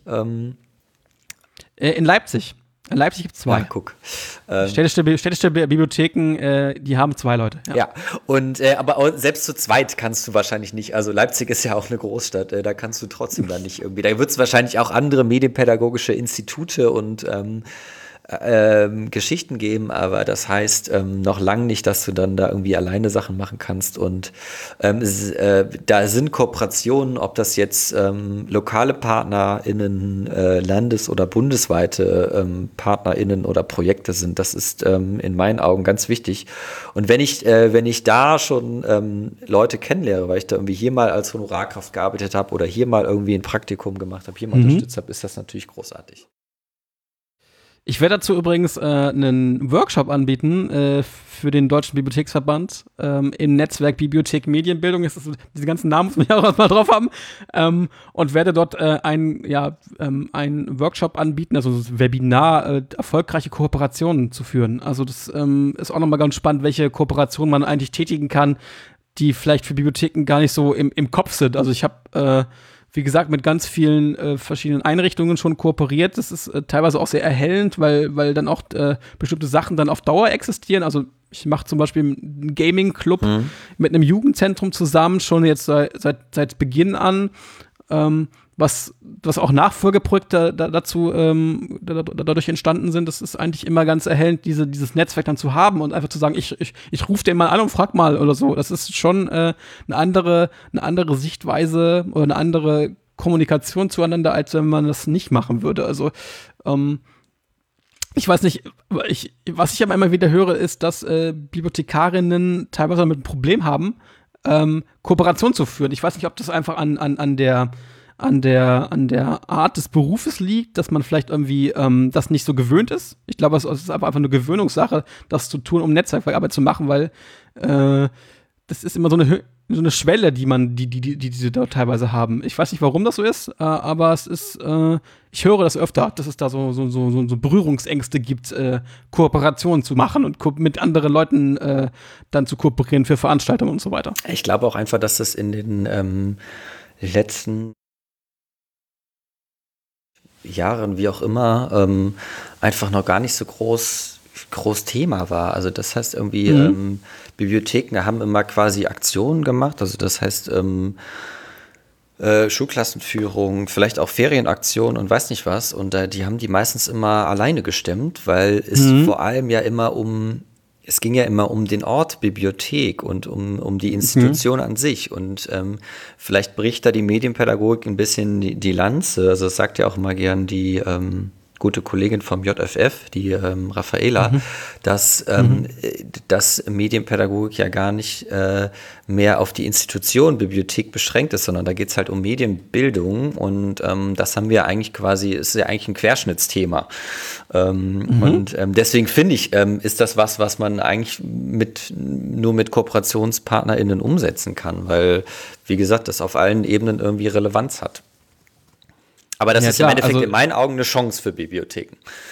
In Leipzig. In Leipzig gibt es 2. Ja, guck. Städtische Bibliotheken, die haben 2 Leute. Ja, und aber auch selbst zu zweit kannst du wahrscheinlich nicht. Also Leipzig ist ja auch eine Großstadt, da kannst du trotzdem dann nicht irgendwie. Da wird es wahrscheinlich auch andere medienpädagogische Institute und Geschichten geben, aber das heißt noch lange nicht, dass du dann da irgendwie alleine Sachen machen kannst und da sind Kooperationen, ob das jetzt lokale PartnerInnen, landes- oder bundesweite PartnerInnen oder Projekte sind, das ist in meinen Augen ganz wichtig und wenn ich da schon Leute kennenlerne, weil ich da irgendwie hier mal als Honorarkraft gearbeitet habe oder hier mal irgendwie ein Praktikum gemacht habe, hier mal unterstützt habe, ist das natürlich großartig. Ich werde dazu übrigens einen Workshop anbieten für den Deutschen Bibliotheksverband im Netzwerk Bibliothek Medienbildung. Diese ganzen Namen muss man ja auch erstmal drauf haben. Und werde dort einen Workshop anbieten, also ein Webinar, erfolgreiche Kooperationen zu führen. Also das ist auch nochmal ganz spannend, welche Kooperationen man eigentlich tätigen kann, die vielleicht für Bibliotheken gar nicht so im Kopf sind. Also ich habe wie gesagt, mit ganz vielen verschiedenen Einrichtungen schon kooperiert. Das ist teilweise auch sehr erhellend, weil dann auch bestimmte Sachen dann auf Dauer existieren. Also ich mache zum Beispiel einen Gaming-Club mit einem Jugendzentrum zusammen, schon jetzt seit Beginn an, was auch Nachfolgeprojekte dadurch entstanden sind. Das ist eigentlich immer ganz erhellend, dieses Netzwerk dann zu haben und einfach zu sagen, ich rufe den mal an und frag mal oder so. Das ist schon eine andere Sichtweise oder eine andere Kommunikation zueinander, als wenn man das nicht machen würde. Also Ich weiß nicht, was ich aber immer wieder höre, ist, dass Bibliothekarinnen teilweise damit ein Problem haben, Kooperation zu führen. Ich weiß nicht, ob das einfach an der Art des Berufes liegt, dass man vielleicht irgendwie das nicht so gewöhnt ist. Ich glaube, es ist aber einfach eine Gewöhnungssache, das zu tun, um Netzwerkarbeit zu machen, weil das ist immer so eine Schwelle, die sie dort teilweise haben. Ich weiß nicht, warum das so ist, aber es ist, ich höre das öfter, dass es da so Berührungsängste gibt, Kooperationen zu machen und mit anderen Leuten dann zu kooperieren für Veranstaltungen und so weiter. Ich glaube auch einfach, dass das in den letzten Jahren, wie auch immer, einfach noch gar nicht so groß Thema war. Also das heißt irgendwie, Bibliotheken haben immer quasi Aktionen gemacht, also das heißt Schulklassenführung, vielleicht auch Ferienaktionen und weiß nicht was, und die haben die meistens immer alleine gestemmt, weil es vor allem ja immer es ging ja immer um den Ort Bibliothek und um die Institution an sich. Und vielleicht bricht da die Medienpädagogik ein bisschen die Lanze. Also das sagt ja auch immer gern die gute Kollegin vom JFF, die Raffaela, dass Medienpädagogik ja gar nicht mehr auf die Institution Bibliothek beschränkt ist, sondern da geht es halt um Medienbildung, und das haben wir eigentlich quasi, ist ja eigentlich ein Querschnittsthema. Und deswegen finde ich, ist das was man eigentlich nur mit KooperationspartnerInnen umsetzen kann, weil, wie gesagt, das auf allen Ebenen irgendwie Relevanz hat. Aber das ist im Endeffekt in meinen Augen eine Chance für Bibliotheken.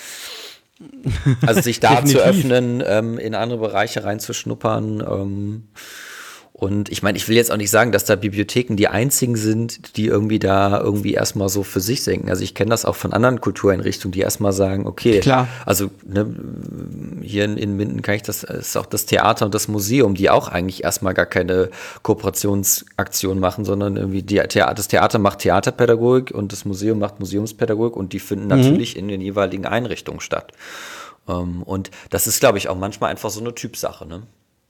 Also sich da zu öffnen, in andere Bereiche reinzuschnuppern. Und ich meine, ich will jetzt auch nicht sagen, dass da Bibliotheken die einzigen sind, die irgendwie da irgendwie erstmal so für sich denken. Also ich kenne das auch von anderen Kultureinrichtungen, die erstmal sagen, okay, klar. Also hier in Minden kann ich ist auch das Theater und das Museum, die auch eigentlich erstmal gar keine Kooperationsaktion machen, sondern irgendwie das Theater macht Theaterpädagogik und das Museum macht Museumspädagogik, und die finden natürlich in den jeweiligen Einrichtungen statt. Und das ist, glaube ich, auch manchmal einfach so eine Typsache, ne?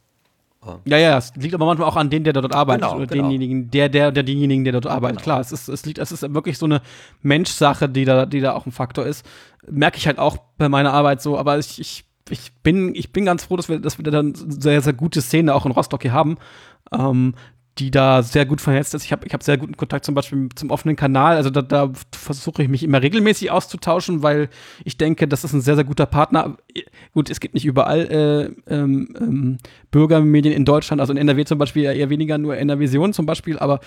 Ja, es liegt aber manchmal auch an denen, der dort arbeitet, Genau, oder denjenigen, denjenigen, der dort arbeitet. Klar, es ist wirklich so eine Menschsache, die da auch ein Faktor ist. Merke ich halt auch bei meiner Arbeit so, aber ich bin ganz froh, dass wir dann sehr, sehr gute Szene auch in Rostock hier haben, die da sehr gut vernetzt ist. Ich hab sehr guten Kontakt zum Beispiel zum offenen Kanal. Also da versuche ich mich immer regelmäßig auszutauschen, weil ich denke, das ist ein sehr, sehr guter Partner. Gut, es gibt nicht überall Bürgermedien in Deutschland, also in NRW zum Beispiel eher weniger, nur NRVision zum Beispiel, aber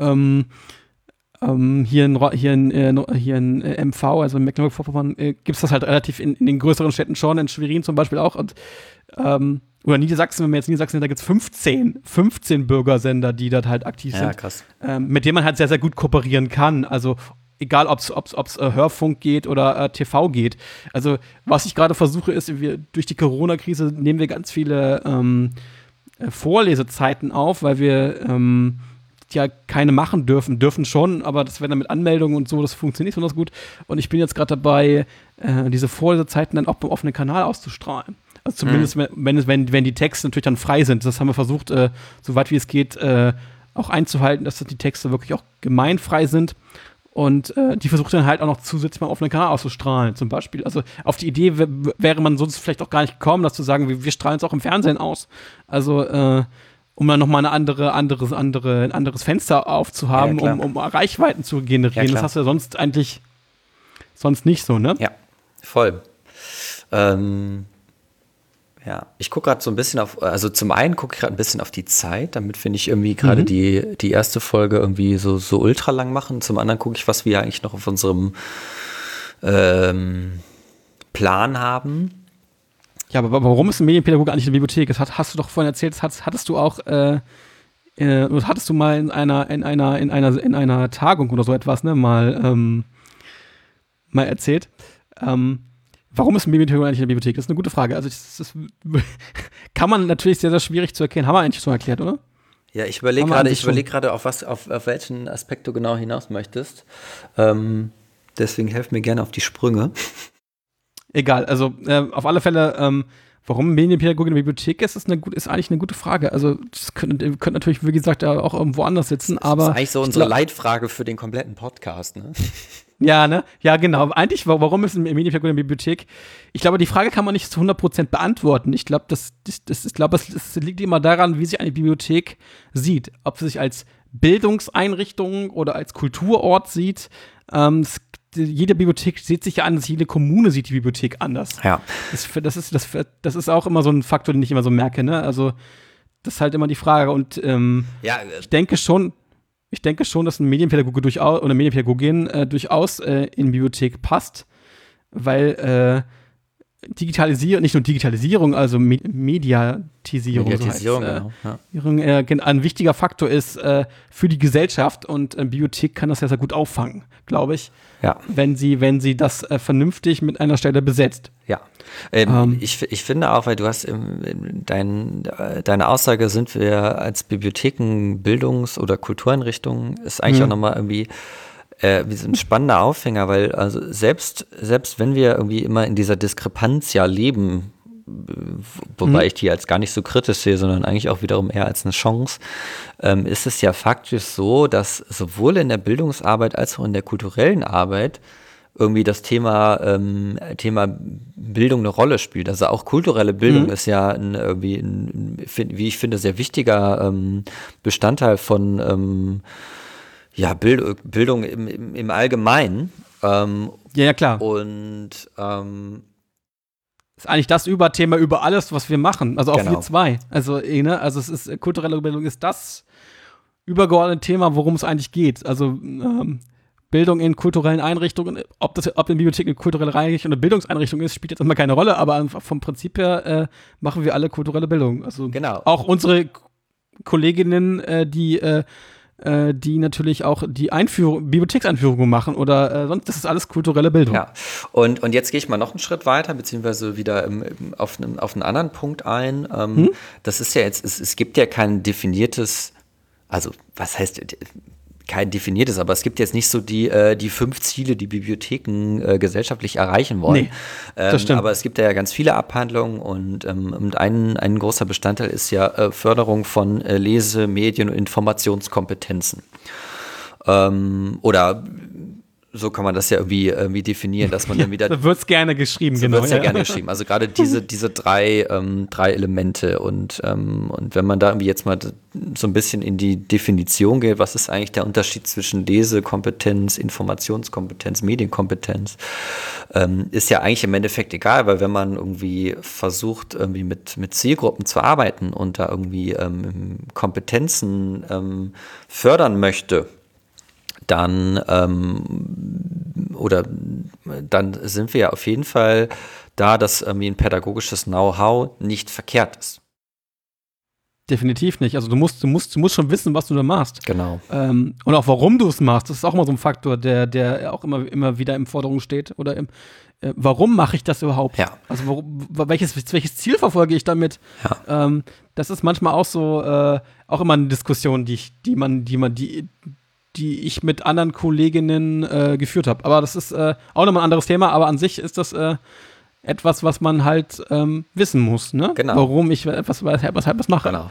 hier in MV, also in Mecklenburg-Vorpommern, gibt es das halt relativ in den größeren Städten schon, in Schwerin zum Beispiel auch, und oder Niedersachsen, wenn wir jetzt Niedersachsen sind, da gibt es 15 Bürgersender, die dort halt aktiv sind. Ja, krass. Mit denen man halt sehr, sehr gut kooperieren kann. Also egal, ob es Hörfunk geht oder TV geht. Also was ich gerade versuche ist, durch die Corona-Krise nehmen wir ganz viele Vorlesezeiten auf, weil wir ja keine machen dürfen schon, aber das wäre dann mit Anmeldungen und so, das funktioniert nicht so gut. Und ich bin jetzt gerade dabei, diese Vorlesezeiten dann auch beim offenen Kanal auszustrahlen. Also zumindest, wenn die Texte natürlich dann frei sind. Das haben wir versucht, soweit wie es geht, auch einzuhalten, dass die Texte wirklich auch gemeinfrei sind. Und die versucht dann halt auch noch zusätzlich mal auf einen Kanal auszustrahlen, zum Beispiel. Also auf die Idee wäre man sonst vielleicht auch gar nicht gekommen, das zu sagen, wir strahlen es auch im Fernsehen aus. Also um dann nochmal ein anderes Fenster aufzuhaben, um Reichweiten zu generieren. Das hast du ja sonst nicht so, ne? Ja, voll. Ja, ich gucke gerade so ein bisschen also zum einen gucke ich gerade ein bisschen auf die Zeit, damit finde ich irgendwie gerade die erste Folge irgendwie so ultra lang machen. Zum anderen gucke ich, was wir eigentlich noch auf unserem Plan haben. Ja, aber warum ist ein Medienpädagoge eigentlich eine Bibliothek? Das hast du doch vorhin erzählt, hattest du auch, hattest du mal in einer Tagung oder so etwas, ne, mal erzählt. Warum ist ein Medienpädagoge eigentlich eine Bibliothek? Das ist eine gute Frage. Also das kann man natürlich sehr, sehr schwierig zu erkennen. Haben wir eigentlich schon erklärt, oder? Ja, ich überlege gerade, auf welchen Aspekt du genau hinaus möchtest. Deswegen helf mir gerne auf die Sprünge. Egal, also auf alle Fälle, warum Medienpädagogik in der Bibliothek ist eigentlich eine gute Frage. Also das könnte natürlich, wie gesagt, auch irgendwo anders sitzen, aber das ist eigentlich so unsere Leitfrage für den kompletten Podcast, ne? Ja, ne? Ja, genau. Eigentlich, warum ist ein Medienpädagoge in der Bibliothek? Ich glaube, die Frage kann man nicht zu 100% beantworten. Ich glaube, das liegt immer daran, wie sich eine Bibliothek sieht. Ob sie sich als Bildungseinrichtung oder als Kulturort sieht. Jede Bibliothek sieht sich ja anders, jede Kommune sieht die Bibliothek anders. Ja. Das ist auch immer so ein Faktor, den ich immer so merke, ne? Also, das ist halt immer die Frage. Und ich denke schon, dass ein Medienpädagoge durchaus oder eine Medienpädagogin durchaus in Bibliothek passt, weil Digitalisierung, nicht nur Digitalisierung, also Mediatisierung, genau. Ein wichtiger Faktor ist für die Gesellschaft und Bibliothek kann das ja sehr gut auffangen, glaube ich, wenn sie das vernünftig mit einer Stelle besetzt. Ja, ich finde auch, weil du hast deine Aussage, sind wir als Bibliotheken Bildungs- oder Kultureinrichtungen, ist eigentlich auch nochmal irgendwie wie so ein spannender Aufhänger, weil also selbst wenn wir irgendwie immer in dieser Diskrepanz ja leben, wobei ich die als gar nicht so kritisch sehe, sondern eigentlich auch wiederum eher als eine Chance, ist es ja faktisch so, dass sowohl in der Bildungsarbeit als auch in der kulturellen Arbeit irgendwie das Thema Bildung eine Rolle spielt. Also auch kulturelle Bildung ist ja wie ich finde, sehr wichtiger Bestandteil von Bildung im Allgemeinen. Ja, klar. Und ist eigentlich das Überthema über alles, was wir machen. Also auch genau. wir zwei. Also es ist kulturelle Bildung ist das übergeordnete Thema, worum es eigentlich geht. Also Bildung in kulturellen Einrichtungen, ob eine Bibliothek eine kulturelle Einrichtung oder Bildungseinrichtung ist, spielt jetzt immer keine Rolle, aber vom Prinzip her machen wir alle kulturelle Bildung. Also genau. Auch unsere Kolleginnen, die natürlich auch die Bibliothekseinführungen machen oder sonst, das ist alles kulturelle Bildung. Ja, und jetzt gehe ich mal noch einen Schritt weiter, beziehungsweise wieder auf einen anderen Punkt ein. Das ist ja jetzt, es gibt ja kein definiertes, also was heißt kein definiertes, aber es gibt jetzt nicht so die 5 Ziele, die Bibliotheken gesellschaftlich erreichen wollen. Nee, das stimmt. Aber es gibt ja ganz viele Abhandlungen und ein großer Bestandteil ist ja Förderung von Lese-, Medien- und Informationskompetenzen. Oder so kann man das ja irgendwie definieren, dass man dann wieder. Da wird es gerne geschrieben, genau. Wird es ja gerne geschrieben. Also gerade diese drei Elemente und wenn man da irgendwie jetzt mal so ein bisschen in die Definition geht, was ist eigentlich der Unterschied zwischen Lesekompetenz, Informationskompetenz, Medienkompetenz, ist ja eigentlich im Endeffekt egal, weil wenn man irgendwie versucht, irgendwie mit Zielgruppen zu arbeiten und da irgendwie Kompetenzen fördern möchte, dann sind wir ja auf jeden Fall da, dass irgendwie ein pädagogisches Know-how nicht verkehrt ist. Definitiv nicht. Also du musst schon wissen, was du da machst. Genau. Und auch warum du es machst. Das ist auch immer so ein Faktor, der auch immer wieder im Vordergrund steht. Oder warum mache ich das überhaupt? Ja. Also welches Ziel verfolge ich damit? Ja. Das ist manchmal auch so auch immer eine Diskussion, die ich mit anderen Kolleginnen geführt habe. Aber das ist auch nochmal ein anderes Thema, aber an sich ist das etwas, was man halt wissen muss, ne? Genau. Warum ich etwas mache. Genau.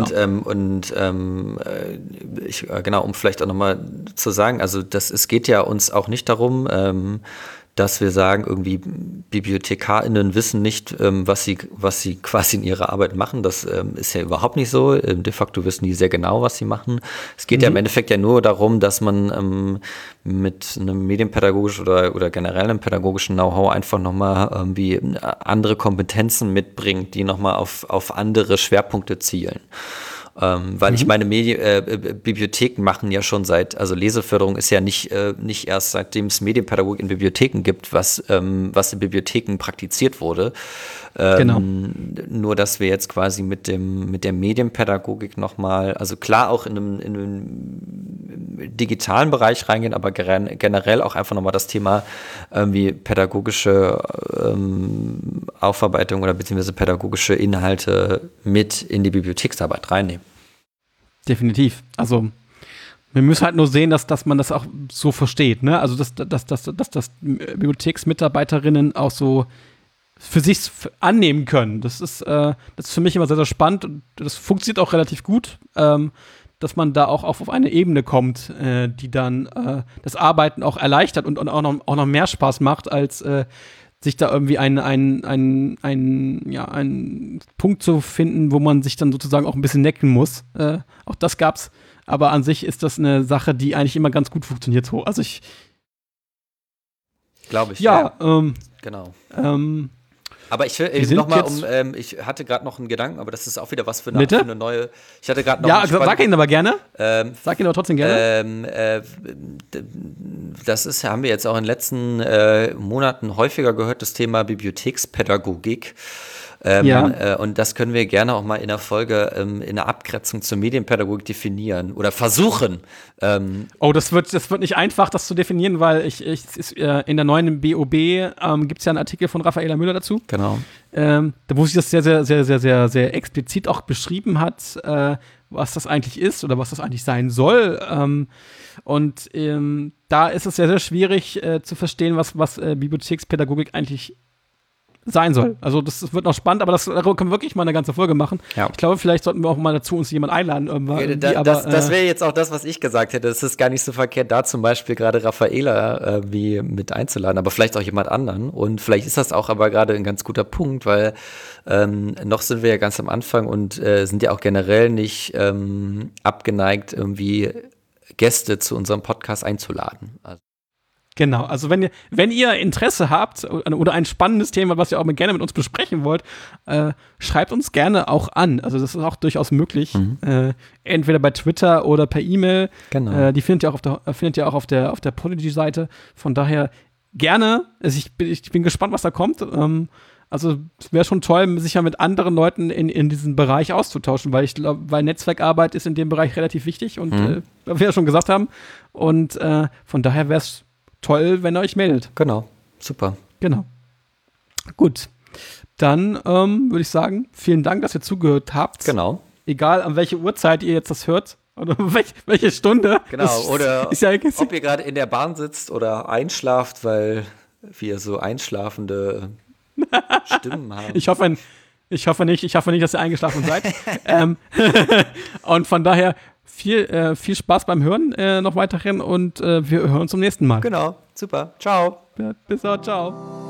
Um vielleicht auch nochmal zu sagen, also es geht ja uns auch nicht darum, dass wir sagen, irgendwie BibliothekarInnen wissen nicht, was sie quasi in ihrer Arbeit machen. Das ist ja überhaupt nicht so. De facto wissen die sehr genau, was sie machen. Es geht ja im Endeffekt ja nur darum, dass man mit einem medienpädagogischen oder generell einem pädagogischen Know-how einfach nochmal irgendwie andere Kompetenzen mitbringt, die nochmal auf andere Schwerpunkte zielen. Weil ich meine, Bibliotheken machen ja schon also Leseförderung ist ja nicht erst seitdem es Medienpädagogik in Bibliotheken gibt, was in Bibliotheken praktiziert wurde. Genau. Nur, dass wir jetzt quasi mit der Medienpädagogik nochmal, also klar auch in einem digitalen Bereich reingehen, aber generell auch einfach nochmal das Thema irgendwie pädagogische Aufarbeitung oder beziehungsweise pädagogische Inhalte mit in die Bibliotheksarbeit reinnehmen. Definitiv. Also wir müssen halt nur sehen, dass man das auch so versteht, ne? Also dass Bibliotheksmitarbeiterinnen auch so für sich annehmen können. Das ist für mich immer sehr, sehr spannend und das funktioniert auch relativ gut. dass man da auch auf eine Ebene kommt, die dann das Arbeiten auch erleichtert und auch noch mehr Spaß macht, als sich da irgendwie einen Punkt zu finden, wo man sich dann sozusagen auch ein bisschen necken muss. Auch das gab's. Aber an sich ist das eine Sache, die eigentlich immer ganz gut funktioniert. So. Also glaube ich. Ja. Genau. Aber ich will nochmal ich hatte gerade noch einen Gedanken, aber das ist auch wieder was für eine neue. Ich hatte gerade noch. Ja, sag ihn aber gerne. Sag ihn aber trotzdem gerne. Haben wir jetzt auch in den letzten Monaten häufiger gehört, das Thema Bibliothekspädagogik. Und das können wir gerne auch mal in der Folge in der Abgrenzung zur Medienpädagogik definieren oder versuchen. Das wird nicht einfach, das zu definieren, weil in der neuen BOB gibt es ja einen Artikel von Raffaela Müller dazu. Genau. Wo sie das sehr, sehr, sehr, sehr, sehr, sehr explizit auch beschrieben hat, was das eigentlich ist oder was das eigentlich sein soll. Da ist es sehr, sehr schwierig zu verstehen, was Bibliothekspädagogik eigentlich sein soll. Also das wird noch spannend, aber darüber können wir wirklich mal eine ganze Folge machen. Ja. Ich glaube, vielleicht sollten wir auch mal dazu uns jemand einladen irgendwann. Das wäre jetzt auch das, was ich gesagt hätte. Es ist gar nicht so verkehrt, da zum Beispiel gerade Raffaela wie mit einzuladen, aber vielleicht auch jemand anderen. Und vielleicht ist das auch aber gerade ein ganz guter Punkt, weil noch sind wir ja ganz am Anfang und sind ja auch generell nicht abgeneigt, irgendwie Gäste zu unserem Podcast einzuladen. Genau, also wenn ihr Interesse habt oder ein spannendes Thema, was ihr auch gerne mit uns besprechen wollt, schreibt uns gerne auch an. Also das ist auch durchaus möglich. Entweder bei Twitter oder per E-Mail. Genau. Die findet ihr auch auf der Podigy-Seite. Von daher gerne. Also ich bin gespannt, was da kommt. Also es wäre schon toll, sich ja mit anderen Leuten in diesem Bereich auszutauschen, weil ich glaube, Netzwerkarbeit ist in dem Bereich relativ wichtig und wie wir ja schon gesagt haben. Und von daher wäre es toll, wenn ihr euch meldet. Genau, super. Genau. Gut, dann würde ich sagen, vielen Dank, dass ihr zugehört habt. Genau. Egal, an welche Uhrzeit ihr jetzt das hört oder welche Stunde. Genau, oder ob ihr gerade in der Bahn sitzt oder einschlaft, weil wir so einschlafende Stimmen haben. Ich hoffe nicht, dass ihr eingeschlafen seid. Und von daher viel Spaß beim Hören noch weiterhin und wir hören uns zum nächsten Mal. Genau, super. Ciao. Ja, bis dann, ciao.